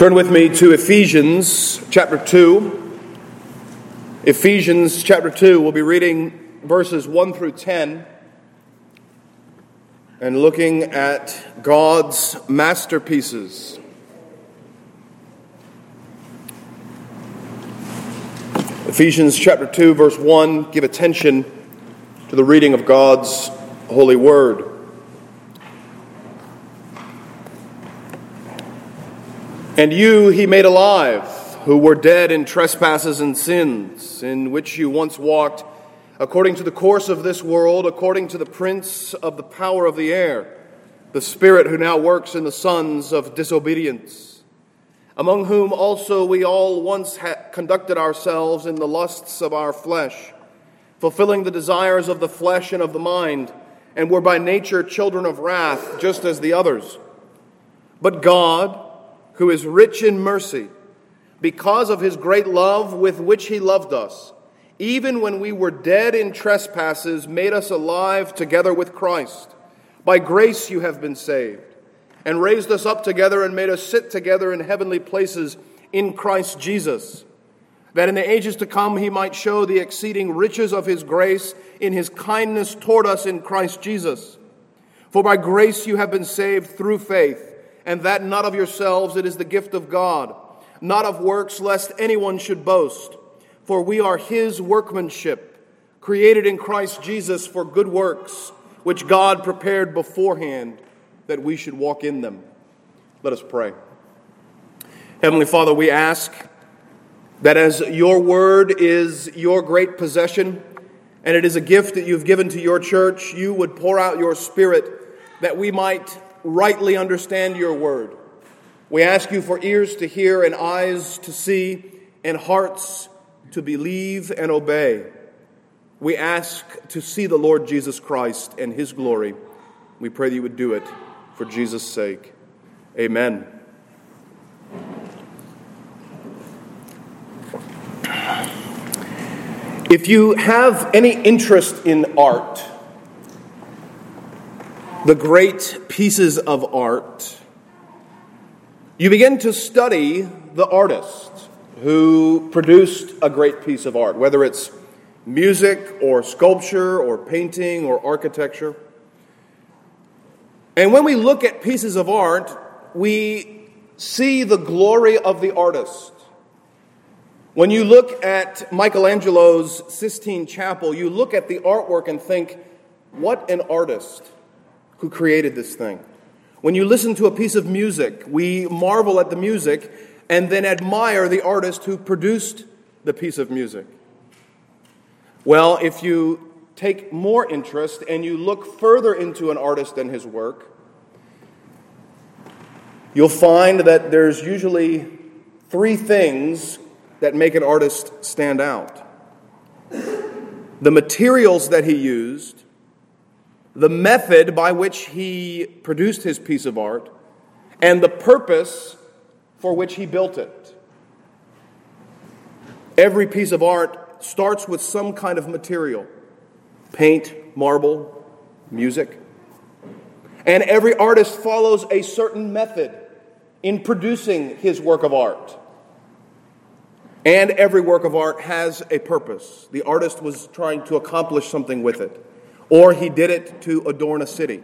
Turn with me to Ephesians chapter 2. Ephesians chapter 2, we'll be reading verses 1 through 10 and looking at God's masterpieces. Ephesians chapter 2, verse 1, give attention to the reading of God's holy word. And you he made alive, who were dead in trespasses and sins, in which you once walked, according to the course of this world, according to the prince of the power of the air, the spirit who now works in the sons of disobedience, among whom also we all once conducted ourselves in the lusts of our flesh, fulfilling the desires of the flesh and of the mind, and were by nature children of wrath, just as the others. But God, who is rich in mercy, because of his great love with which he loved us, even when we were dead in trespasses, made us alive together with Christ. By grace you have been saved, and raised us up together and made us sit together in heavenly places in Christ Jesus, that in the ages to come he might show the exceeding riches of his grace in his kindness toward us in Christ Jesus. For by grace you have been saved through faith, and that not of yourselves, it is the gift of God, not of works, lest anyone should boast. For we are his workmanship, created in Christ Jesus for good works, which God prepared beforehand that we should walk in them. Let us pray. Heavenly Father, we ask that as your word is your great possession, and it is a gift that you've given to your church, you would pour out your Spirit that we might rightly understand your word. We ask you for ears to hear and eyes to see and hearts to believe and obey. We ask to see the Lord Jesus Christ and his glory. We pray that you would do it for Jesus' sake. Amen. If you have any interest in art, the great pieces of art, you begin to study the artist who produced a great piece of art, whether it's music or sculpture or painting or architecture. And when we look at pieces of art, we see the glory of the artist. When you look at Michelangelo's Sistine Chapel, you look at the artwork and think, what an artist who created this thing. When you listen to a piece of music, we marvel at the music and then admire the artist who produced the piece of music. Well, if you take more interest and you look further into an artist and his work, you'll find that there's usually three things that make an artist stand out. The materials that he used, the method by which he produced his piece of art, and the purpose for which he built it. Every piece of art starts with some kind of material: paint, marble, music. And every artist follows a certain method in producing his work of art. And every work of art has a purpose. The artist was trying to accomplish something with it, or he did it to adorn a city.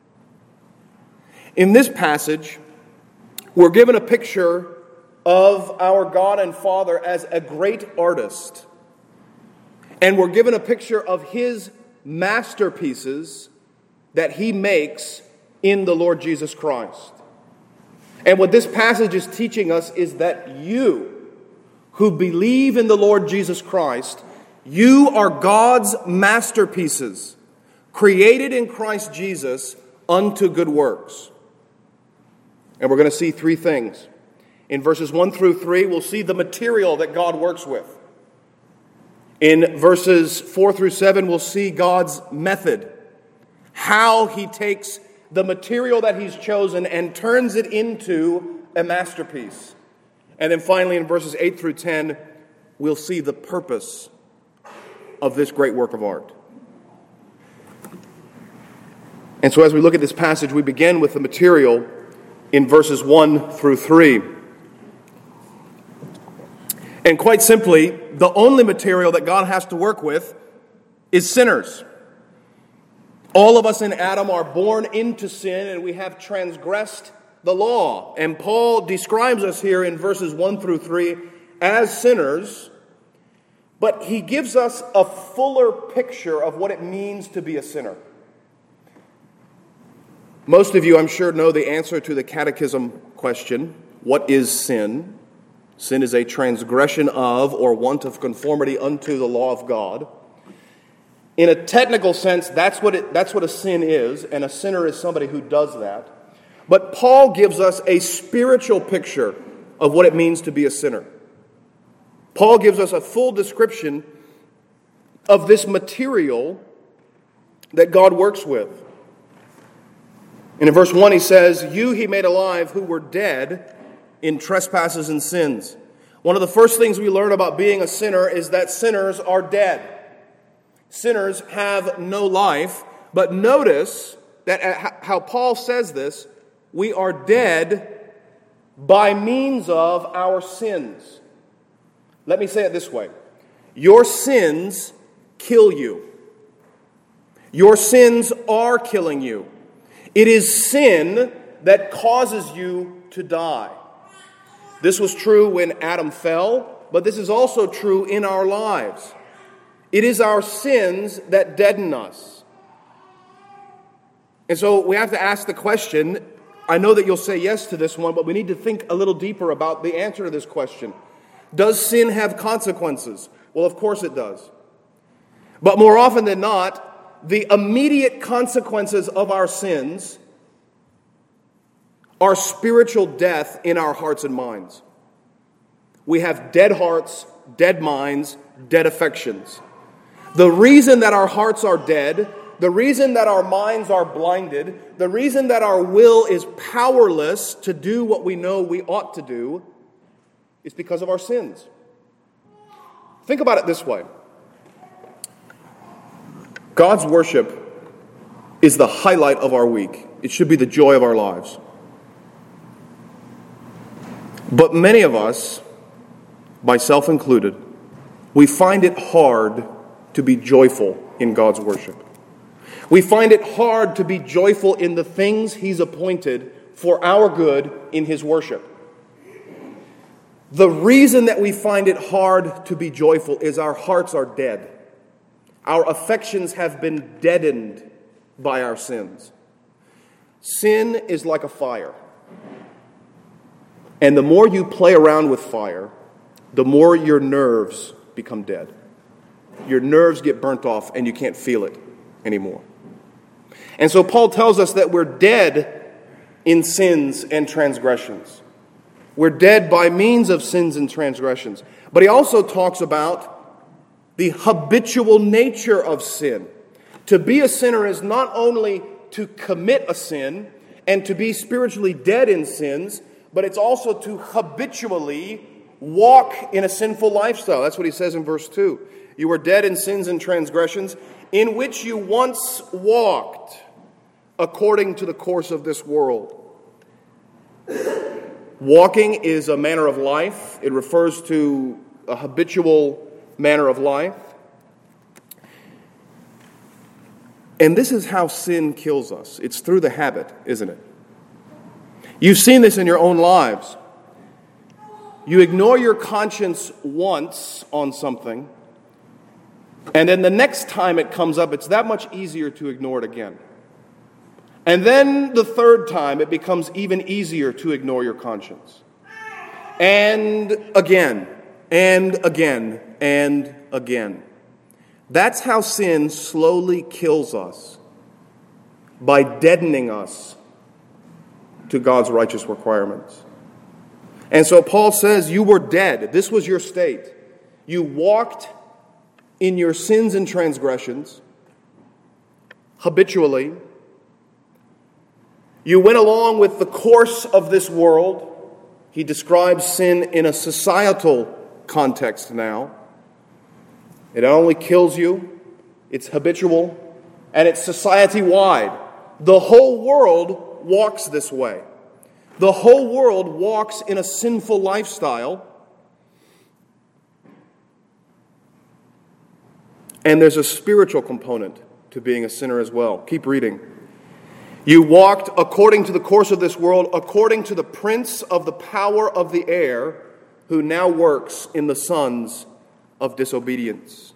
In this passage, we're given a picture of our God and Father as a great artist. And we're given a picture of his masterpieces that he makes in the Lord Jesus Christ. And what this passage is teaching us is that you, who believe in the Lord Jesus Christ, you are God's masterpieces, created in Christ Jesus unto good works. And we're going to see three things. In verses 1 through 3, we'll see the material that God works with. In verses 4 through 7, we'll see God's method, how he takes the material that he's chosen and turns it into a masterpiece. And then finally, in verses 8 through 10, we'll see the purpose of this great work of art. And so as we look at this passage, we begin with the material in verses 1 through 3. And quite simply, the only material that God has to work with is sinners. All of us in Adam are born into sin, and we have transgressed the law. And Paul describes us here in verses 1 through 3 as sinners, but he gives us a fuller picture of what it means to be a sinner. Most of you, I'm sure, know the answer to the catechism question, what is sin? Sin is a transgression of or want of conformity unto the law of God. In a technical sense, that's what a sin is, and a sinner is somebody who does that. But Paul gives us a spiritual picture of what it means to be a sinner. Paul gives us a full description of this material that God works with. And in verse 1 he says, "You he made alive who were dead in trespasses and sins." One of the first things we learn about being a sinner is that sinners are dead. Sinners have no life. But notice that how Paul says this, we are dead by means of our sins. Let me say it this way. Your sins kill you. Your sins are killing you. It is sin that causes you to die. This was true when Adam fell, but this is also true in our lives. It is our sins that deaden us. And so we have to ask the question, I know that you'll say yes to this one, but we need to think a little deeper about the answer to this question. Does sin have consequences? Well, of course it does. But more often than not, the immediate consequences of our sins are spiritual death in our hearts and minds. We have dead hearts, dead minds, dead affections. The reason that our hearts are dead, the reason that our minds are blinded, the reason that our will is powerless to do what we know we ought to do is because of our sins. Think about it this way. God's worship is the highlight of our week. It should be the joy of our lives. But many of us, myself included, we find it hard to be joyful in God's worship. We find it hard to be joyful in the things He's appointed for our good in His worship. The reason that we find it hard to be joyful is our hearts are dead. Our affections have been deadened by our sins. Sin is like a fire. And the more you play around with fire, the more your nerves become dead. Your nerves get burnt off and you can't feel it anymore. And so Paul tells us that we're dead in sins and transgressions. We're dead by means of sins and transgressions. But he also talks about the habitual nature of sin. To be a sinner is not only to commit a sin and to be spiritually dead in sins, but it's also to habitually walk in a sinful lifestyle. That's what he says in verse 2. You were dead in sins and transgressions, in which you once walked according to the course of this world. Walking is a manner of life. It refers to a habitual manner of life. And this is how sin kills us. It's through the habit, isn't it? You've seen this in your own lives. You ignore your conscience once on something, and then the next time it comes up, it's that much easier to ignore it again. And then the third time, it becomes even easier to ignore your conscience. And again, and again, and again. That's how sin slowly kills us, by deadening us to God's righteous requirements. And so Paul says, you were dead. This was your state. You walked in your sins and transgressions habitually. You went along with the course of this world. He describes sin in a societal context now. It not only kills you, it's habitual, and it's society-wide. The whole world walks this way. The whole world walks in a sinful lifestyle. And there's a spiritual component to being a sinner as well. Keep reading. You walked according to the course of this world, according to the prince of the power of the air, who now works in the sons of disobedience.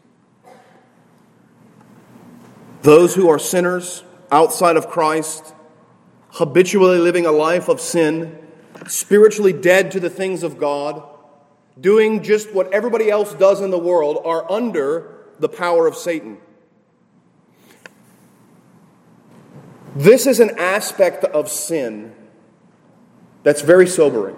Those who are sinners outside of Christ, habitually living a life of sin, spiritually dead to the things of God, doing just what everybody else does in the world, are under the power of Satan. This is an aspect of sin that's very sobering.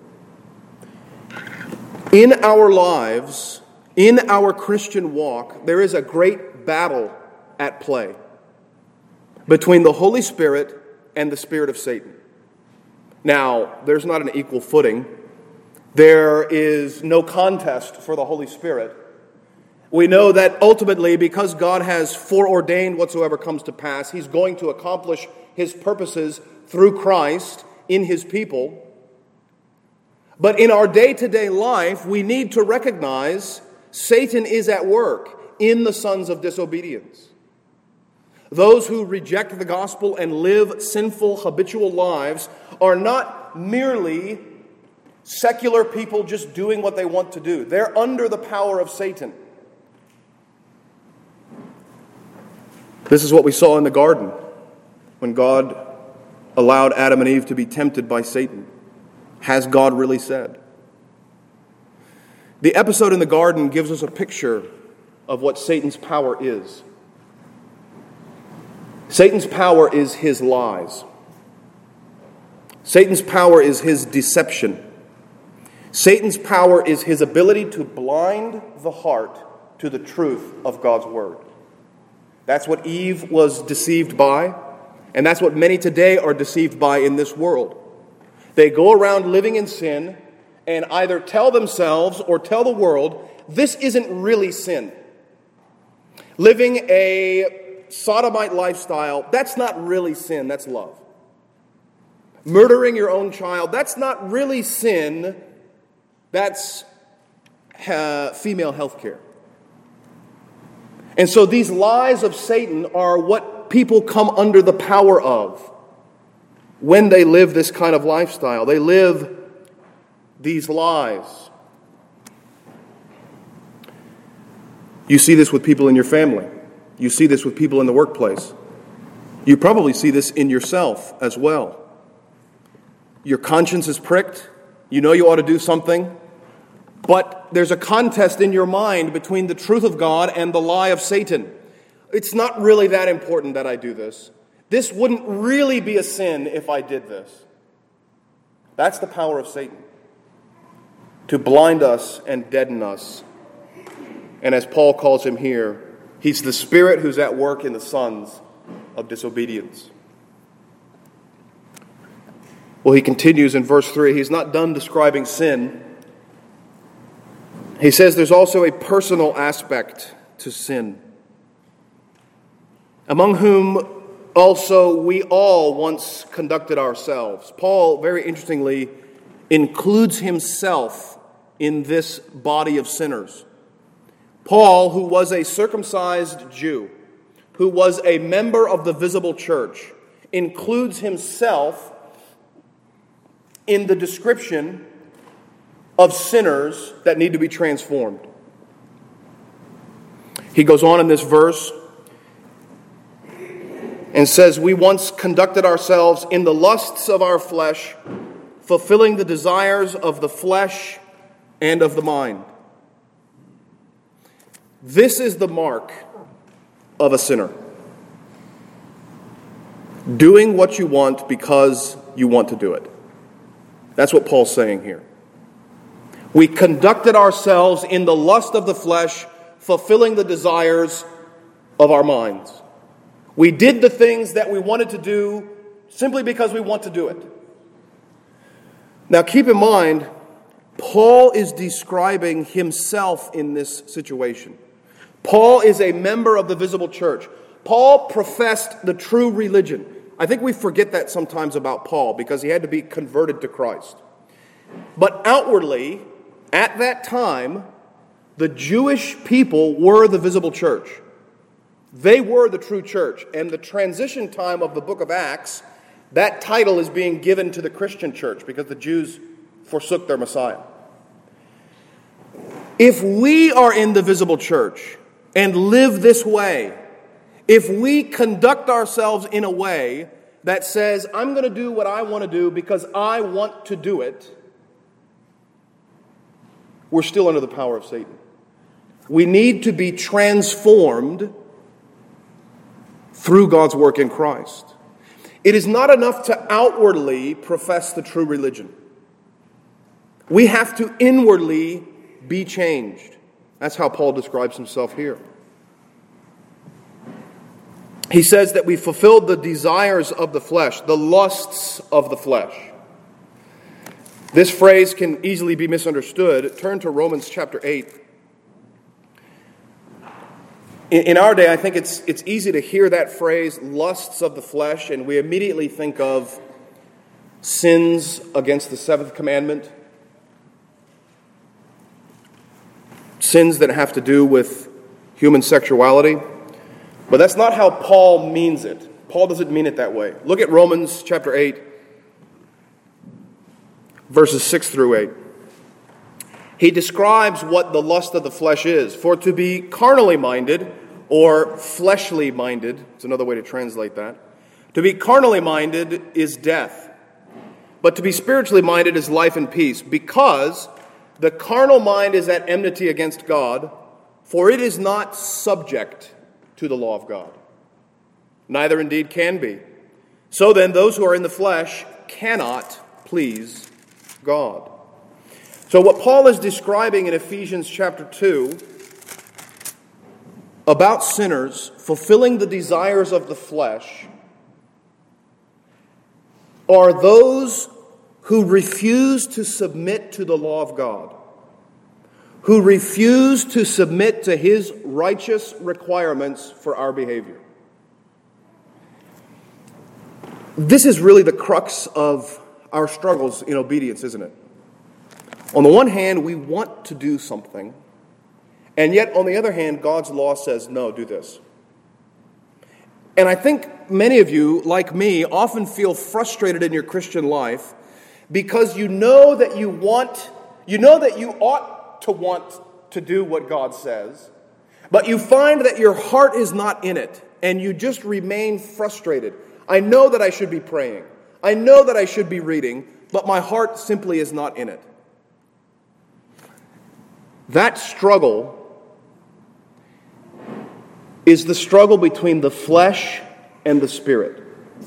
In our lives, in our Christian walk, there is a great battle at play between the Holy Spirit and the spirit of Satan. Now, there's not an equal footing. There is no contest for the Holy Spirit. We know that ultimately, because God has foreordained whatsoever comes to pass, He's going to accomplish His purposes through Christ in His people. But in our day-to-day life, we need to recognize Satan is at work in the sons of disobedience. Those who reject the gospel and live sinful, habitual lives are not merely secular people just doing what they want to do. They're under the power of Satan. This is what we saw in the garden when God allowed Adam and Eve to be tempted by Satan. Has God really said? The episode in the garden gives us a picture of what Satan's power is. Satan's power is his lies. Satan's power is his deception. Satan's power is his ability to blind the heart to the truth of God's word. That's what Eve was deceived by, and that's what many today are deceived by in this world. They go around living in sin and either tell themselves or tell the world, this isn't really sin. Living a sodomite lifestyle, that's not really sin, that's love. Murdering your own child, that's not really sin, that's female health care. And so these lies of Satan are what people come under the power of when they live this kind of lifestyle. They live these lies. You see this with people in your family. You see this with people in the workplace. You probably see this in yourself as well. Your conscience is pricked. You know you ought to do something. But there's a contest in your mind between the truth of God and the lie of Satan. It's not really that important that I do this. This wouldn't really be a sin if I did this. That's the power of Satan. To blind us and deaden us. And as Paul calls him here, he's the spirit who's at work in the sons of disobedience. Well, he continues in verse 3. He's not done describing sin. He says there's also a personal aspect to sin, among whom also we all once conducted ourselves. Paul, very interestingly, includes himself in this body of sinners. Paul, who was a circumcised Jew, who was a member of the visible church, includes himself in the description of sinners that need to be transformed. He goes on in this verse and says, we once conducted ourselves in the lusts of our flesh, fulfilling the desires of the flesh and of the mind. This is the mark of a sinner. Doing what you want because you want to do it. That's what Paul's saying here. We conducted ourselves in the lust of the flesh, fulfilling the desires of our minds. We did the things that we wanted to do simply because we want to do it. Now keep in mind, Paul is describing himself in this situation. Paul is a member of the visible church. Paul professed the true religion. I think we forget that sometimes about Paul because he had to be converted to Christ. But outwardly, at that time, The Jewish people were the visible church. They were the true church. And the transition time of the book of Acts, that title is being given to the Christian church because the Jews forsook their Messiah. If we are in the visible church and live this way, if we conduct ourselves in a way that says, I'm going to do what I want to do because I want to do it, we're still under the power of Satan. We need to be transformed through God's work in Christ. It is not enough to outwardly profess the true religion. We have to inwardly be changed. That's how Paul describes himself here. He says that we fulfilled the desires of the flesh, the lusts of the flesh. This phrase can easily be misunderstood. Turn to Romans chapter 8. In our day, I think it's easy to hear that phrase, lusts of the flesh, and we immediately think of sins against the seventh commandment, sins that have to do with human sexuality. But that's not how Paul means it. Paul doesn't mean it that way. Look at Romans chapter 8, verses 6 through 8. He describes what the lust of the flesh is. For to be carnally minded, or fleshly minded, it's another way to translate that. To be carnally minded is death. But to be spiritually minded is life and peace. Because the carnal mind is at enmity against God, for it is not subject to the law of God. Neither indeed can be. So then, those who are in the flesh cannot please God. So what Paul is describing in Ephesians chapter 2 about sinners fulfilling the desires of the flesh are those who refuse to submit to the law of God, who refuse to submit to His righteous requirements for our behavior. This is really the crux of our struggles in obedience, isn't it? On the one hand, we want to do something, and yet on the other hand, God's law says, no, do this. And I think many of you, like me, often feel frustrated in your Christian life because you know that you ought to want to do what God says, but you find that your heart is not in it, and you just remain frustrated. I know that I should be praying. I know that I should be reading, but my heart simply is not in it. That struggle is the struggle between the flesh and the spirit.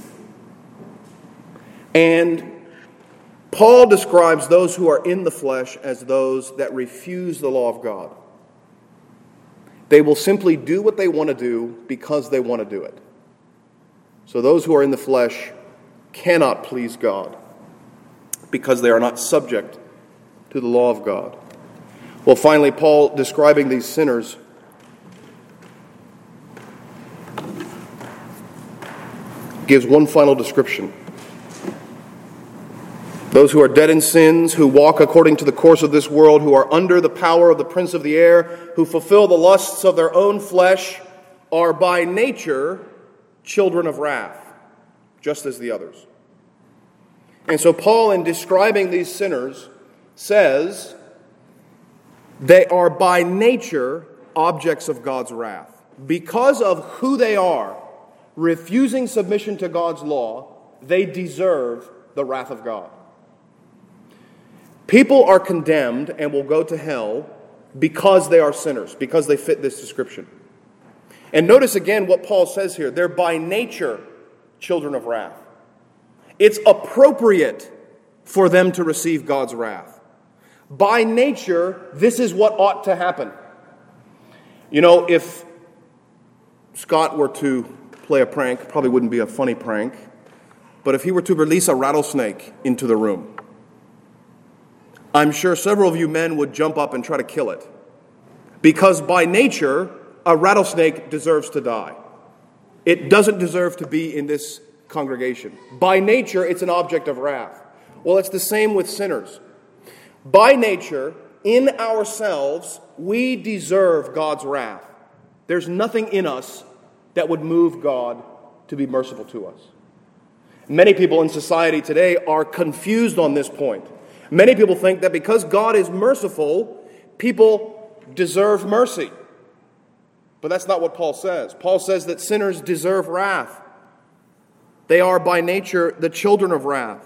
And Paul describes those who are in the flesh as those that refuse the law of God. They will simply do what they want to do because they want to do it. So those who are in the flesh cannot please God because they are not subject to the law of God. Well, finally, Paul, describing these sinners, gives one final description. Those who are dead in sins, who walk according to the course of this world, who are under the power of the prince of the air, who fulfill the lusts of their own flesh, are by nature children of wrath, just as the others. And so Paul, in describing these sinners, says they are by nature objects of God's wrath. Because of who they are, refusing submission to God's law, they deserve the wrath of God. People are condemned and will go to hell because they are sinners, because they fit this description. And notice again what Paul says here. They're by nature children of wrath. It's appropriate for them to receive God's wrath. By nature, this is what ought to happen. You know, if Scott were to play a prank, probably wouldn't be a funny prank, but if he were to release a rattlesnake into the room, I'm sure several of you men would jump up and try to kill it. Because by nature, a rattlesnake deserves to die. It doesn't deserve to be in this congregation. By nature, it's an object of wrath. Well, it's the same with sinners. By nature, in ourselves, we deserve God's wrath. There's nothing in us that would move God to be merciful to us. Many people in society today are confused on this point. Many people think that because God is merciful, people deserve mercy. But that's not what Paul says. Paul says that sinners deserve wrath. They are by nature the children of wrath.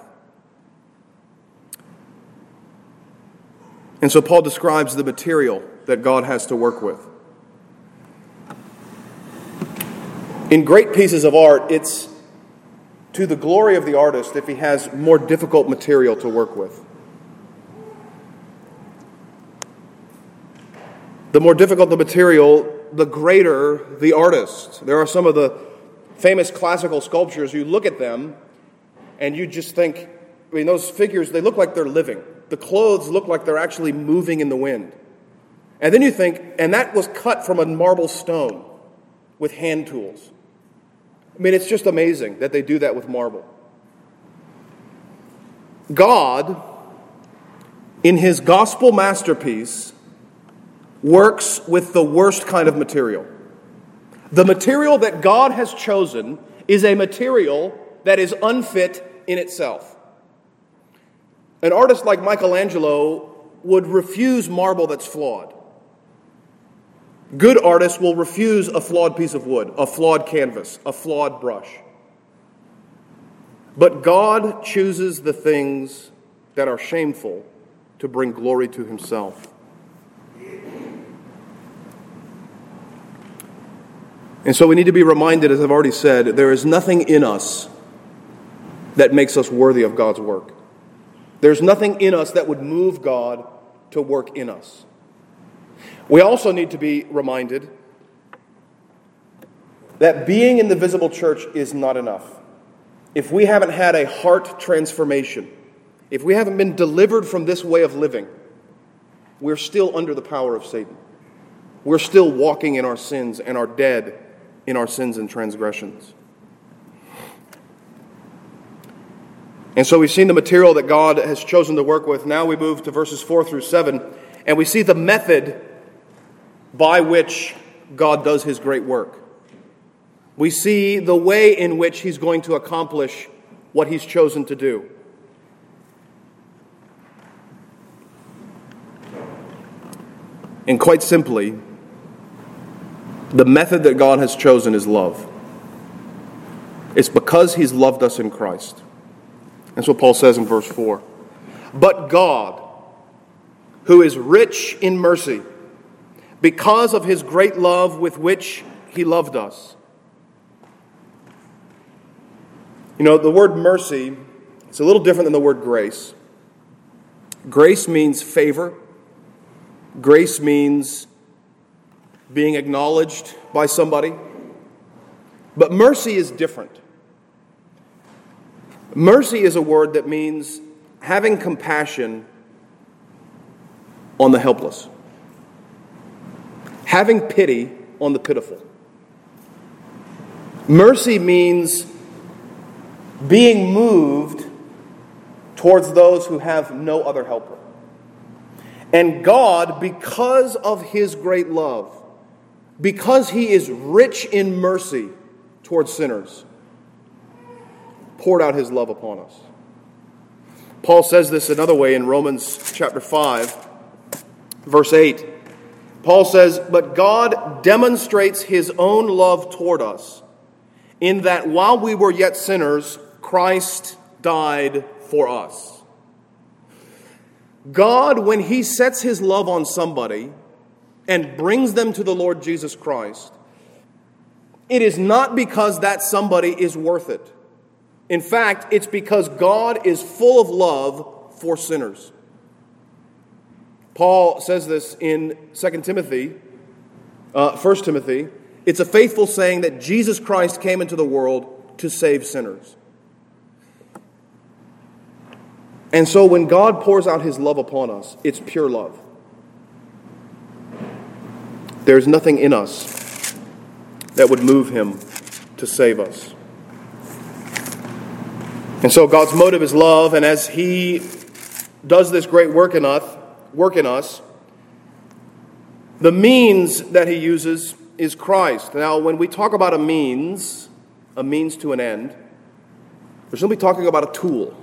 And so Paul describes the material that God has to work with. In great pieces of art, it's to the glory of the artist if he has more difficult material to work with. The more difficult the material, the greater the artist. There are some of the famous classical sculptures, you look at them and you just think, those figures, they look like they're living. The clothes look like they're actually moving in the wind. And then you think, and that was cut from a marble stone with hand tools. It's just amazing that they do that with marble. God, in his gospel masterpiece, works with the worst kind of material. The material that God has chosen is a material that is unfit in itself. An artist like Michelangelo would refuse marble that's flawed. Good artists will refuse a flawed piece of wood, a flawed canvas, a flawed brush. But God chooses the things that are shameful to bring glory to himself. And so we need to be reminded, as I've already said, there is nothing in us that makes us worthy of God's work. There's nothing in us that would move God to work in us. We also need to be reminded that being in the visible church is not enough. If we haven't had a heart transformation, if we haven't been delivered from this way of living, we're still under the power of Satan. We're still walking in our sins and are dead in our sins and transgressions. And so we've seen the material that God has chosen to work with. Now we move to verses 4 through 7, and we see the method by which God does his great work. We see the way in which he's going to accomplish what he's chosen to do. And quite simply, the method that God has chosen is love. It's because he's loved us in Christ. That's what Paul says in verse 4. But God, who is rich in mercy, because of his great love with which he loved us. The word mercy, it's a little different than the word grace. Grace means favor. Grace means being acknowledged by somebody. But mercy is different. Mercy is a word that means having compassion on the helpless. Having pity on the pitiful. Mercy means being moved towards those who have no other helper. And God, because of his great love, because he is rich in mercy towards sinners, poured out his love upon us. Paul says this another way in Romans chapter 5, verse 8. Paul says, "But God demonstrates his own love toward us, in that while we were yet sinners, Christ died for us." God, when he sets his love on somebody and brings them to the Lord Jesus Christ, it is not because that somebody is worth it. In fact, it's because God is full of love for sinners. Paul says this in 1 Timothy. It's a faithful saying that Jesus Christ came into the world to save sinners. And so when God pours out his love upon us, it's pure love. There's nothing in us that would move him to save us. And so God's motive is love, and as he does this great work in us, The means that he uses is Christ. Now, when we talk about a means to an end, we're simply talking about a tool.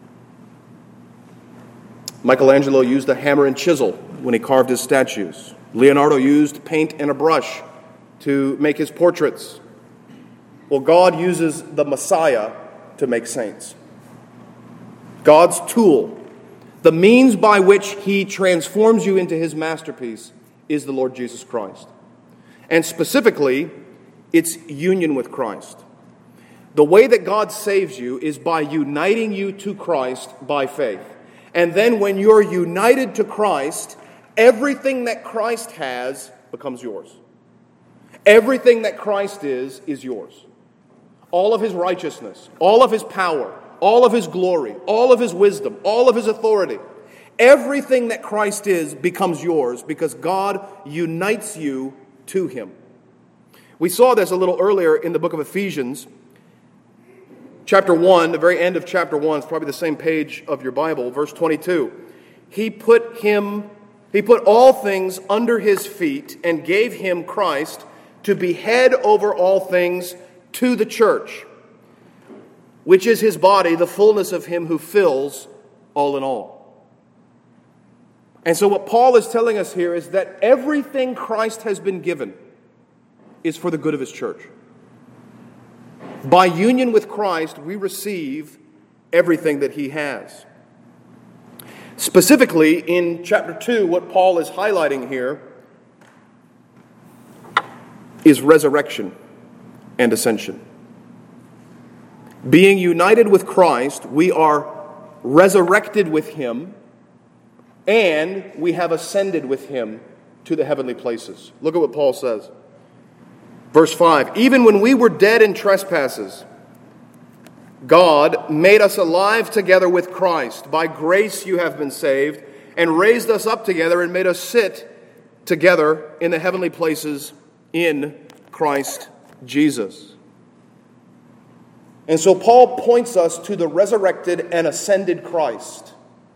Michelangelo used a hammer and chisel when he carved his statues. Leonardo used paint and a brush to make his portraits. Well, God uses the Messiah to make saints. God's tool, the means by which he transforms you into his masterpiece, is the Lord Jesus Christ. And specifically, it's union with Christ. The way that God saves you is by uniting you to Christ by faith. And then when you're united to Christ, everything that Christ has becomes yours. Everything that Christ is yours. All of his righteousness, all of his power, all of his glory, all of his wisdom, all of his authority. Everything that Christ is becomes yours because God unites you to him. We saw this a little earlier in the book of Ephesians. Chapter 1, the very end of chapter 1, it's probably the same page of your Bible, verse 22. He put all things under his feet and gave him, Christ, to be head over all things to the church, which is his body, the fullness of him who fills all in all. And so what Paul is telling us here is that everything Christ has been given is for the good of his church. By union with Christ, we receive everything that he has. Specifically, in chapter 2, what Paul is highlighting here is resurrection and ascension. Being united with Christ, we are resurrected with him, and we have ascended with him to the heavenly places. Look at what Paul says. Verse 5, even when we were dead in trespasses, God made us alive together with Christ. By grace you have been saved, and raised us up together and made us sit together in the heavenly places in Christ Jesus. And so Paul points us to the resurrected and ascended Christ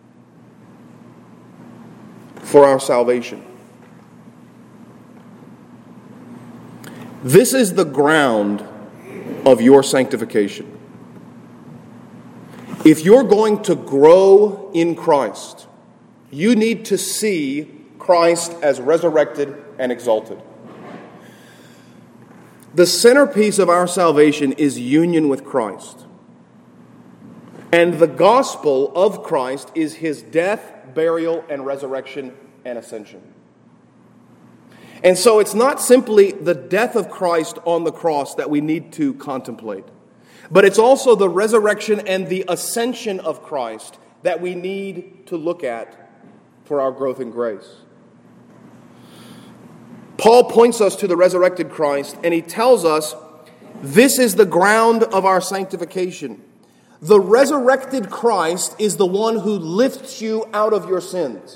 for our salvation. This is the ground of your sanctification. If you're going to grow in Christ, you need to see Christ as resurrected and exalted. The centerpiece of our salvation is union with Christ. And the gospel of Christ is his death, burial, and resurrection and ascension. And so it's not simply the death of Christ on the cross that we need to contemplate, but it's also the resurrection and the ascension of Christ that we need to look at for our growth in grace. Paul points us to the resurrected Christ, and he tells us this is the ground of our sanctification. The resurrected Christ is the one who lifts you out of your sins.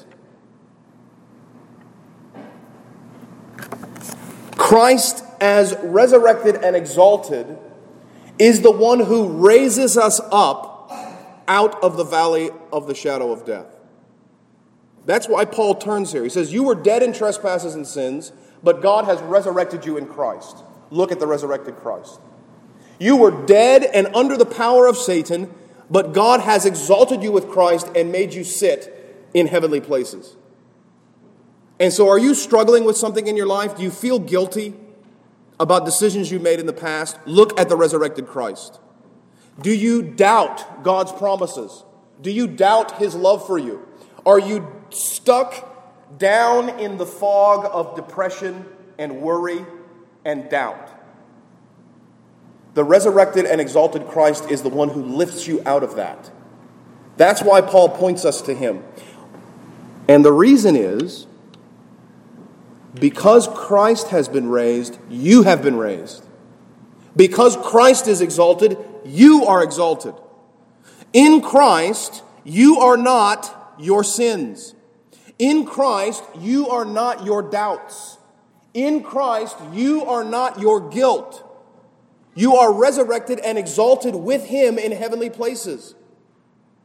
Christ, as resurrected and exalted, is the one who raises us up out of the valley of the shadow of death. That's why Paul turns here. He says, you were dead in trespasses and sins, but God has resurrected you in Christ. Look at the resurrected Christ. You were dead and under the power of Satan, but God has exalted you with Christ and made you sit in heavenly places. And so are you struggling with something in your life? Do you feel guilty about decisions you made in the past? Look at the resurrected Christ. Do you doubt God's promises? Do you doubt his love for you? Are you stuck down in the fog of depression and worry and doubt? The resurrected and exalted Christ is the one who lifts you out of that. That's why Paul points us to him. And the reason is, because Christ has been raised, you have been raised. Because Christ is exalted, you are exalted. In Christ, you are not your sins. In Christ, you are not your doubts. In Christ, you are not your guilt. You are resurrected and exalted with him in heavenly places.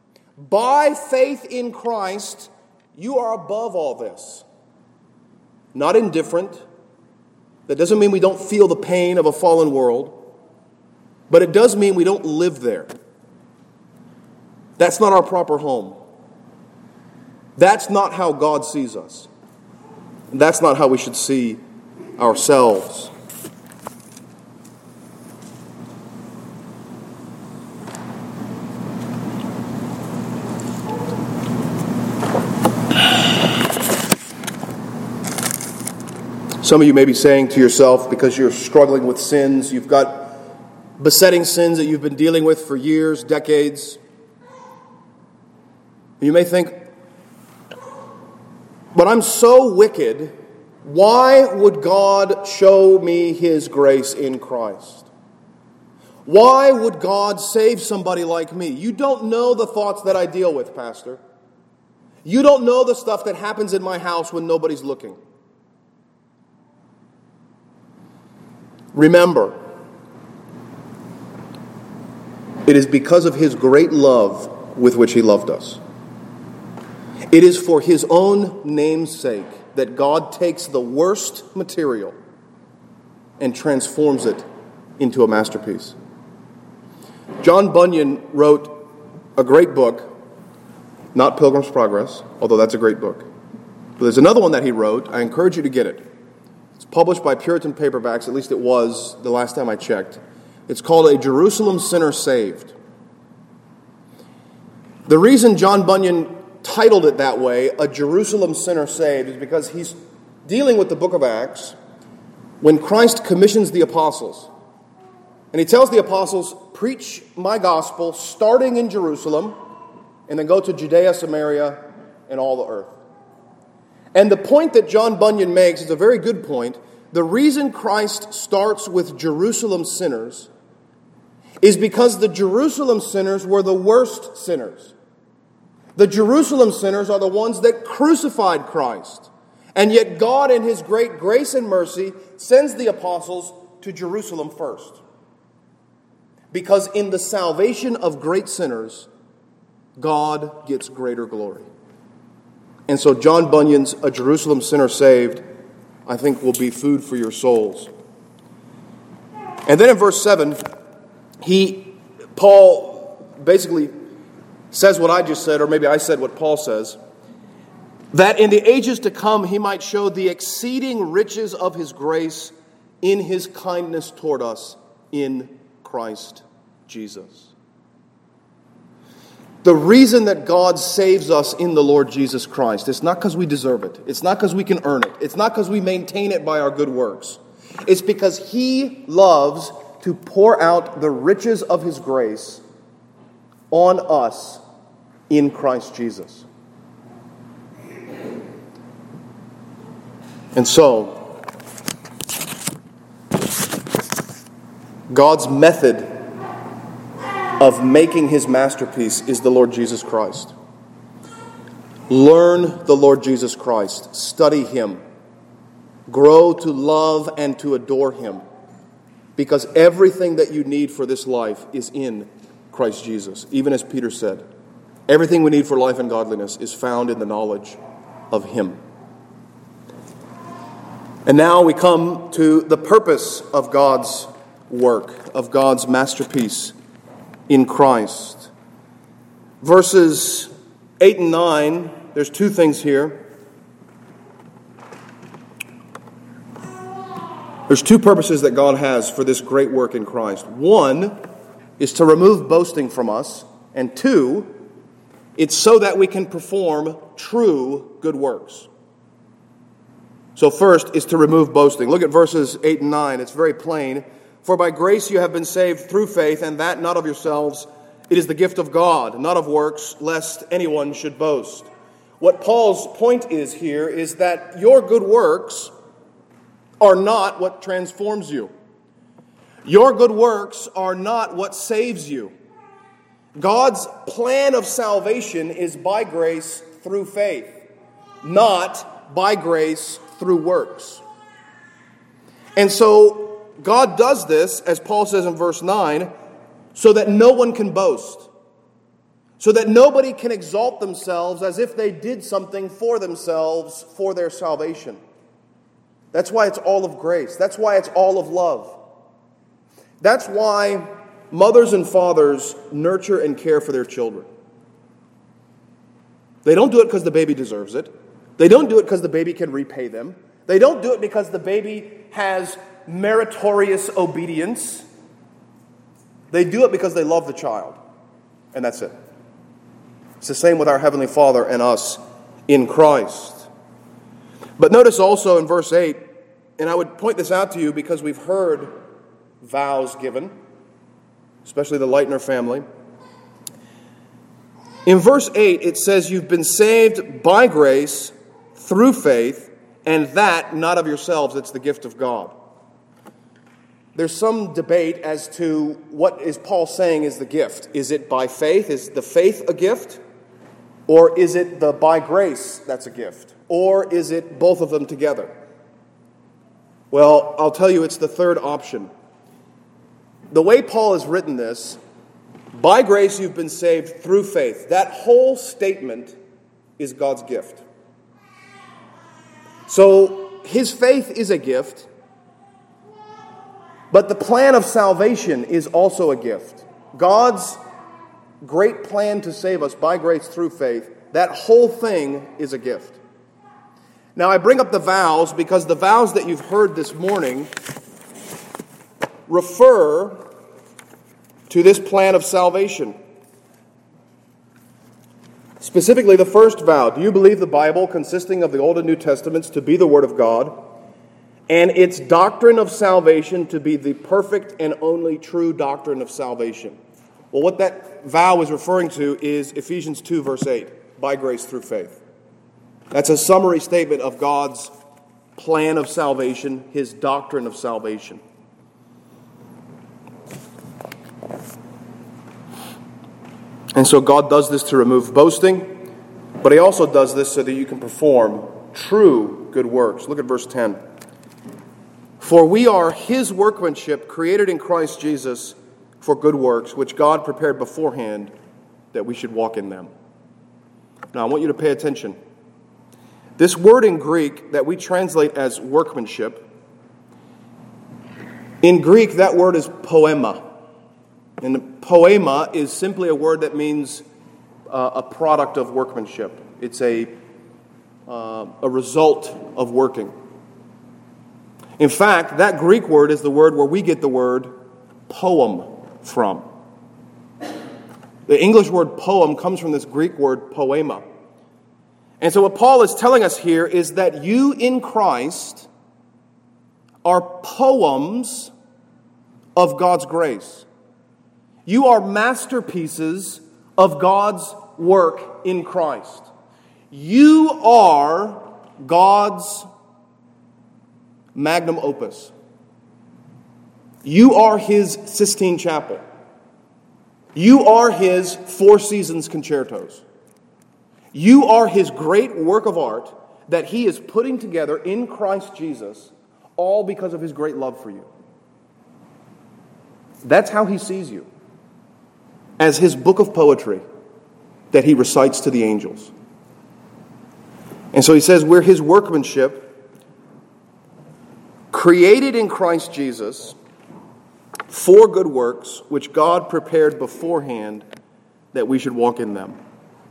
By faith in Christ, you are above all this. not indifferent. That doesn't mean we don't feel the pain of a fallen world, but it does mean we don't live there. That's not our proper home. That's not how God sees us. That's not how we should see ourselves. Some of you may be saying to yourself, because you're struggling with sins, you've got besetting sins that you've been dealing with for years, decades. You may think, but I'm so wicked, why would God show me His grace in Christ? Why would God save somebody like me? You don't know the thoughts that I deal with, Pastor. You don't know the stuff that happens in my house when nobody's looking. Remember, it is because of His great love with which He loved us. It is for His own name's sake that God takes the worst material and transforms it into a masterpiece. John Bunyan wrote a great book, not Pilgrim's Progress, although that's a great book. But there's another one that he wrote. I encourage you to get it. It's published by Puritan Paperbacks, at least it was the last time I checked. It's called A Jerusalem Sinner Saved. The reason John Bunyan titled it that way, A Jerusalem Sinner Saved, is because he's dealing with the book of Acts when Christ commissions the apostles. And he tells the apostles, preach my gospel starting in Jerusalem and then go to Judea, Samaria, and all the earth. And the point that John Bunyan makes is a very good point. The reason Christ starts with Jerusalem sinners is because the Jerusalem sinners were the worst sinners. The Jerusalem sinners are the ones that crucified Christ. And yet God, in His great grace and mercy, sends the apostles to Jerusalem first. Because in the salvation of great sinners, God gets greater glory. And so John Bunyan's A Jerusalem Sinner Saved, I think, will be food for your souls. And then in verse 7, Paul basically says what I just said, or maybe I said what Paul says, that in the ages to come he might show the exceeding riches of His grace in His kindness toward us in Christ Jesus. The reason that God saves us in the Lord Jesus Christ, it's not because we deserve it. It's not because we can earn it. It's not because we maintain it by our good works. It's because He loves to pour out the riches of His grace on us in Christ Jesus. And so, God's method of making His masterpiece is the Lord Jesus Christ. Learn the Lord Jesus Christ. Study Him. Grow to love and to adore Him. Because everything that you need for this life is in Christ Jesus. Even as Peter said, everything we need for life and godliness is found in the knowledge of Him. And now we come to the purpose of God's work, of God's masterpiece in Christ. Verses 8 and 9, there's two things here. There's two purposes that God has for this great work in Christ. One is to remove boasting from us, and two, it's so that we can perform true good works. So first is to remove boasting. Look at verses 8 and 9. It's very plain. For by grace you have been saved through faith, and that not of yourselves. It is the gift of God, not of works, lest anyone should boast. What Paul's point is here is that your good works are not what transforms you. Your good works are not what saves you. God's plan of salvation is by grace through faith, not by grace through works. And so God does this, as Paul says in verse 9, so that no one can boast. So that nobody can exalt themselves as if they did something for themselves for their salvation. That's why it's all of grace. That's why it's all of love. That's why mothers and fathers nurture and care for their children. They don't do it because the baby deserves it. They don't do it because the baby can repay them. They don't do it because the baby has meritorious obedience. They do it because they love the child. And that's it. It's the same with our Heavenly Father and us in Christ. But notice also in verse 8, and I would point this out to you because we've heard vows given, especially the Leitner family. In verse 8, it says, you've been saved by grace through faith, and that not of yourselves, it's the gift of God. There's some debate as to what is Paul saying is the gift. Is it by faith? Is the faith a gift? Or is it the by grace that's a gift? Or is it both of them together? Well, I'll tell you it's the third option. The way Paul has written this, by grace you've been saved through faith. That whole statement is God's gift. So his faith is a gift, but the plan of salvation is also a gift. God's great plan to save us by grace through faith, that whole thing is a gift. Now I bring up the vows because the vows that you've heard this morning refer to this plan of salvation. Specifically, the first vow, do you believe the Bible, consisting of the Old and New Testaments, to be the Word of God, and its doctrine of salvation to be the perfect and only true doctrine of salvation? Well, what that vow is referring to is Ephesians 2, verse 8, by grace through faith. That's a summary statement of God's plan of salvation, his doctrine of salvation. And so God does this to remove boasting, but he also does this so that you can perform true good works. Look at verse 10. For we are his workmanship, created in Christ Jesus for good works, which God prepared beforehand that we should walk in them. Now, I want you to pay attention. This word in Greek that we translate as workmanship, in Greek that word is poema. And poema is simply a word that means a product of workmanship. It's a result of working. In fact, that Greek word is the word where we get the word poem from. The English word poem comes from this Greek word poema. And so what Paul is telling us here is that you in Christ are poems of God's grace. You are masterpieces of God's work in Christ. You are God's magnum opus. You are his Sistine Chapel. You are his Four Seasons concertos. You are his great work of art that he is putting together in Christ Jesus, all because of his great love for you. That's how he sees you. As his book of poetry that he recites to the angels. And so he says, we're his workmanship, created in Christ Jesus for good works, which God prepared beforehand that we should walk in them.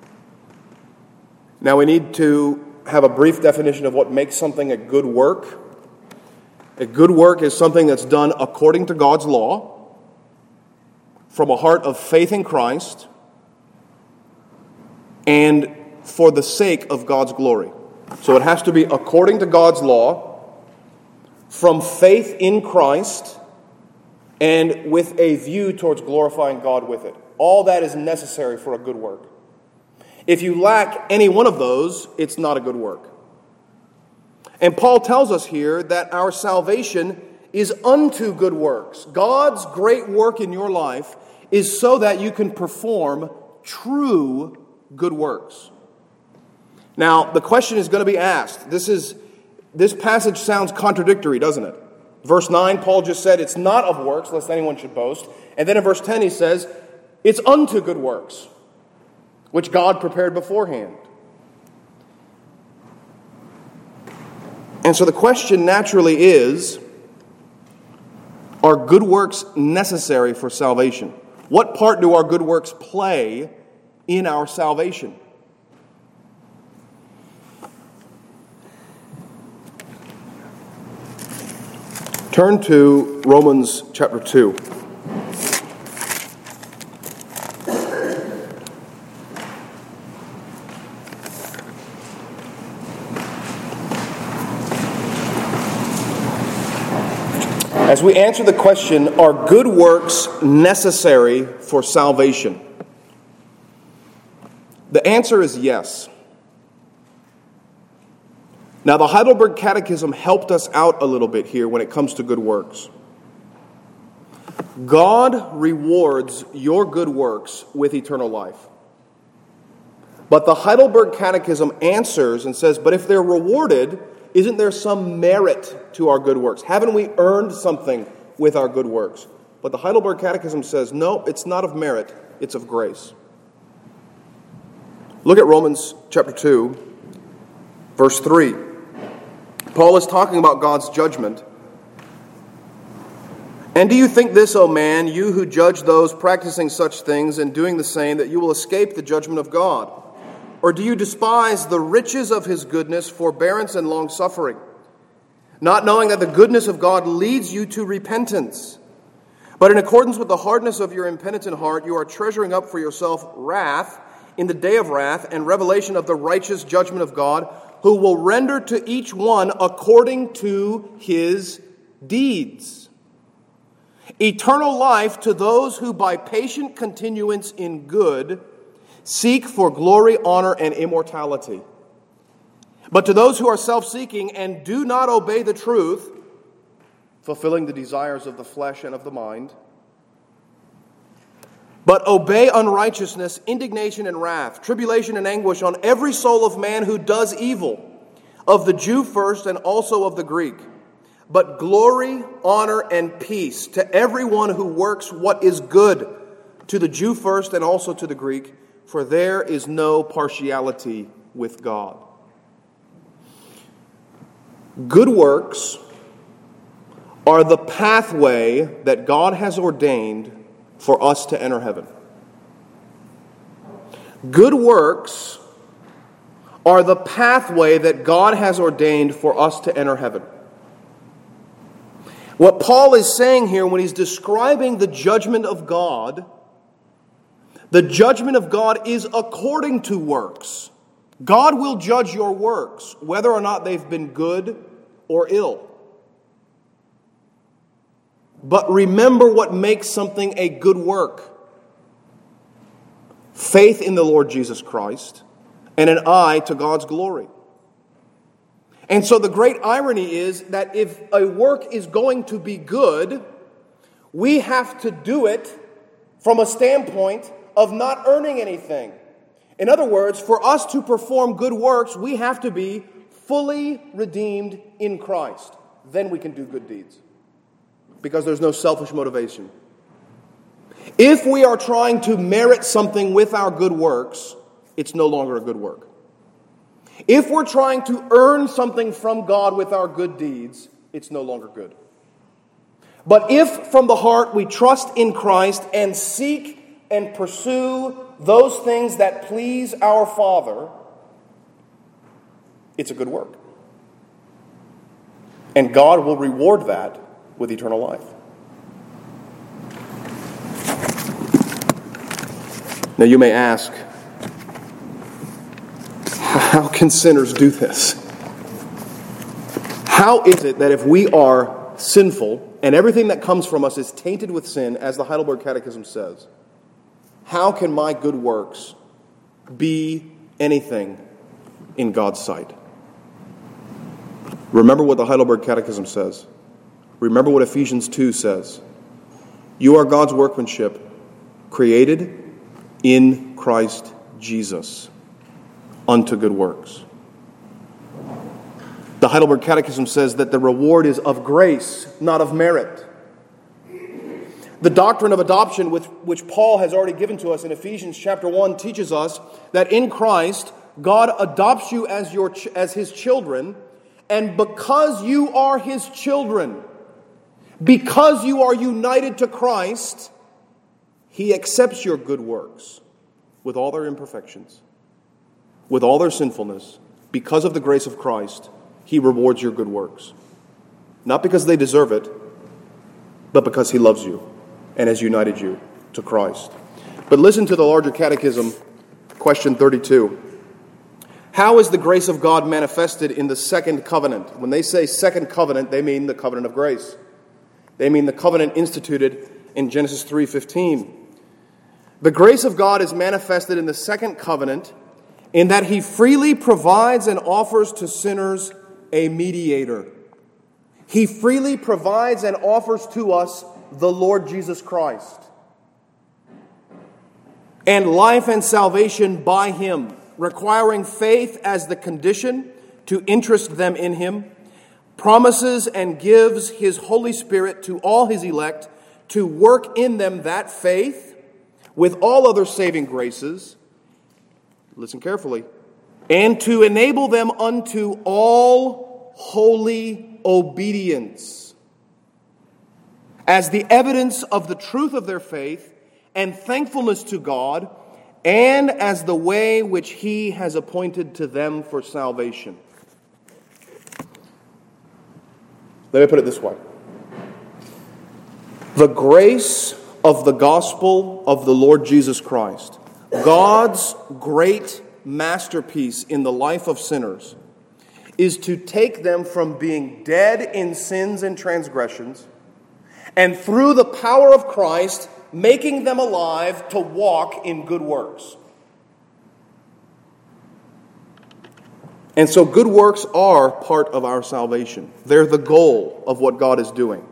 Now we need to have a brief definition of what makes something a good work. A good work is something that's done according to God's law, from a heart of faith in Christ, and for the sake of God's glory. So it has to be according to God's law, from faith in Christ, and with a view towards glorifying God with it. All that is necessary for a good work. If you lack any one of those, it's not a good work. And Paul tells us here that our salvation is unto good works. God's great work in your life is so that you can perform true good works. Now, the question is going to be asked. This passage sounds contradictory, doesn't it? Verse 9, Paul just said it's not of works, lest anyone should boast. And then in verse 10 he says, it's unto good works, which God prepared beforehand. And so the question naturally is, are good works necessary for salvation? What part do our good works play in our salvation? Turn to Romans chapter 2. As we answer the question, are good works necessary for salvation? The answer is yes. Now, the Heidelberg Catechism helped us out a little bit here when it comes to good works. God rewards your good works with eternal life. But the Heidelberg Catechism answers and says, but if they're rewarded, isn't there some merit to our good works? Haven't we earned something with our good works? But the Heidelberg Catechism says, no, it's not of merit, it's of grace. Look at Romans chapter 2, verse 3. Paul is talking about God's judgment. And do you think this, O man, you who judge those practicing such things and doing the same, that you will escape the judgment of God? Or do you despise the riches of his goodness, forbearance, and long-suffering, not knowing that the goodness of God leads you to repentance? But in accordance with the hardness of your impenitent heart, you are treasuring up for yourself wrath in the day of wrath and revelation of the righteous judgment of God, who will render to each one according to his deeds. Eternal life to those who by patient continuance in good seek for glory, honor, and immortality. But to those who are self-seeking and do not obey the truth, fulfilling the desires of the flesh and of the mind, but obey unrighteousness, indignation and wrath, tribulation and anguish on every soul of man who does evil, of the Jew first and also of the Greek. But glory, honor, and peace to everyone who works what is good, to the Jew first and also to the Greek, for there is no partiality with God. Good works are the pathway that God has ordained for us to enter heaven. Good works are the pathway that God has ordained for us to enter heaven. What Paul is saying here when he's describing the judgment of God, the judgment of God is according to works. God will judge your works, whether or not they've been good or ill. But remember what makes something a good work. Faith in the Lord Jesus Christ and an eye to God's glory. And so the great irony is that if a work is going to be good, we have to do it from a standpoint of not earning anything. In other words, for us to perform good works, we have to be fully redeemed in Christ. Then we can do good deeds. Because there's no selfish motivation. If we are trying to merit something with our good works, it's no longer a good work. If we're trying to earn something from God with our good deeds, it's no longer good. But if from the heart we trust in Christ and seek and pursue those things that please our Father, it's a good work. And God will reward that with eternal life. Now you may ask, how can sinners do this? How is it that if we are sinful and everything that comes from us is tainted with sin, as the Heidelberg Catechism says, how can my good works be anything in God's sight? Remember what the Heidelberg Catechism says. Remember what Ephesians 2 says. You are God's workmanship, created in Christ Jesus, unto good works. The Heidelberg Catechism says that the reward is of grace, not of merit. The doctrine of adoption, which Paul has already given to us in Ephesians chapter 1, teaches us that in Christ, God adopts you as his children, And because you are His children, because you are united to Christ, He accepts your good works with all their imperfections, with all their sinfulness. Because of the grace of Christ, He rewards your good works. Not because they deserve it, but because He loves you and has united you to Christ. But listen to the larger catechism, question 32. How is the grace of God manifested in the second covenant? When they say second covenant, they mean the covenant of grace. They mean the covenant instituted in Genesis 3:15. The grace of God is manifested in the second covenant in that He freely provides and offers to sinners a mediator. He freely provides and offers to us the Lord Jesus Christ. And life and salvation by Him, requiring faith as the condition to interest them in Him, promises and gives His Holy Spirit to all His elect to work in them that faith with all other saving graces, listen carefully, and to enable them unto all holy obedience as the evidence of the truth of their faith and thankfulness to God, and as the way which He has appointed to them for salvation. Let me put it this way. The grace of the gospel of the Lord Jesus Christ, God's great masterpiece in the life of sinners, is to take them from being dead in sins and transgressions, and through the power of Christ, making them alive to walk in good works. And so good works are part of our salvation. They're the goal of what God is doing.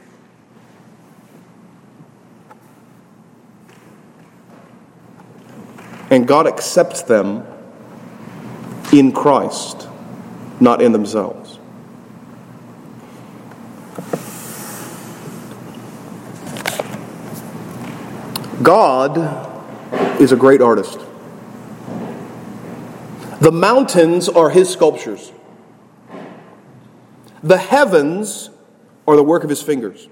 And God accepts them in Christ, not in themselves. God is a great artist. The mountains are His sculptures. The heavens are the work of His fingers.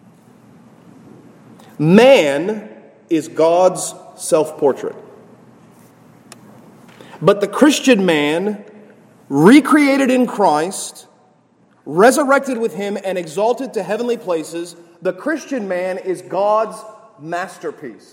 Man is God's self-portrait. But the Christian man, recreated in Christ, resurrected with Him and exalted to heavenly places, the Christian man is God's masterpiece.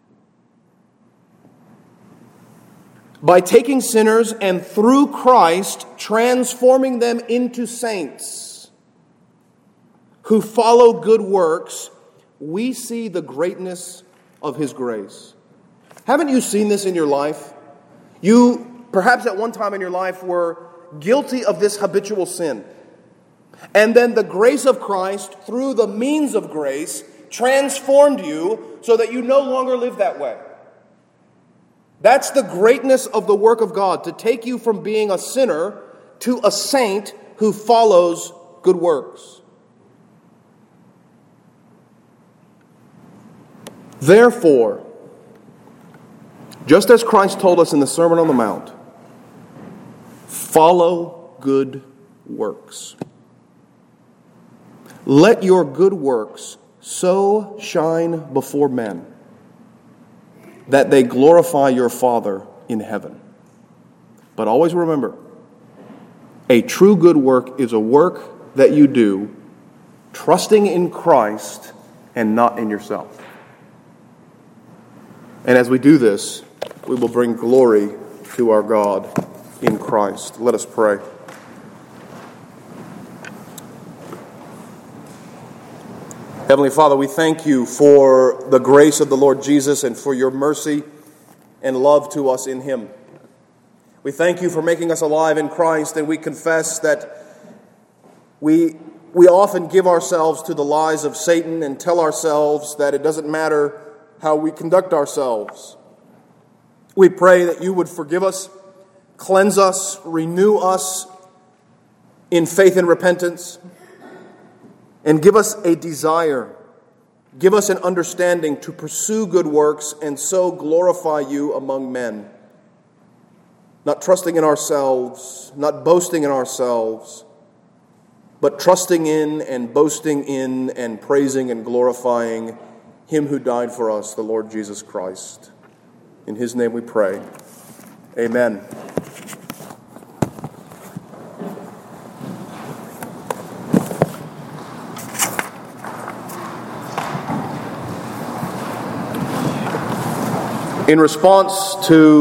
By taking sinners and through Christ transforming them into saints who follow good works, we see the greatness of His grace. Haven't you seen this in your life? You, perhaps at one time in your life, were guilty of this habitual sin. And then the grace of Christ, through the means of grace, transformed you so that you no longer live that way. That's the greatness of the work of God, to take you from being a sinner to a saint who follows good works. Therefore, just as Christ told us in the Sermon on the Mount, follow good works. Let your good works so shine before men that they glorify your Father in heaven. But always remember, a true good work is a work that you do trusting in Christ and not in yourself. And as we do this, we will bring glory to our God in Christ. Let us pray. Heavenly Father, we thank you for the grace of the Lord Jesus and for your mercy and love to us in him. We thank you for making us alive in Christ, and we confess that we often give ourselves to the lies of Satan and tell ourselves that it doesn't matter how we conduct ourselves. We pray that you would forgive us, cleanse us, renew us in faith and repentance, and give us a desire, give us an understanding to pursue good works and so glorify you among men. Not trusting in ourselves, not boasting in ourselves, but trusting in and boasting in and praising and glorifying Him who died for us, the Lord Jesus Christ. In His name we pray. Amen. In response to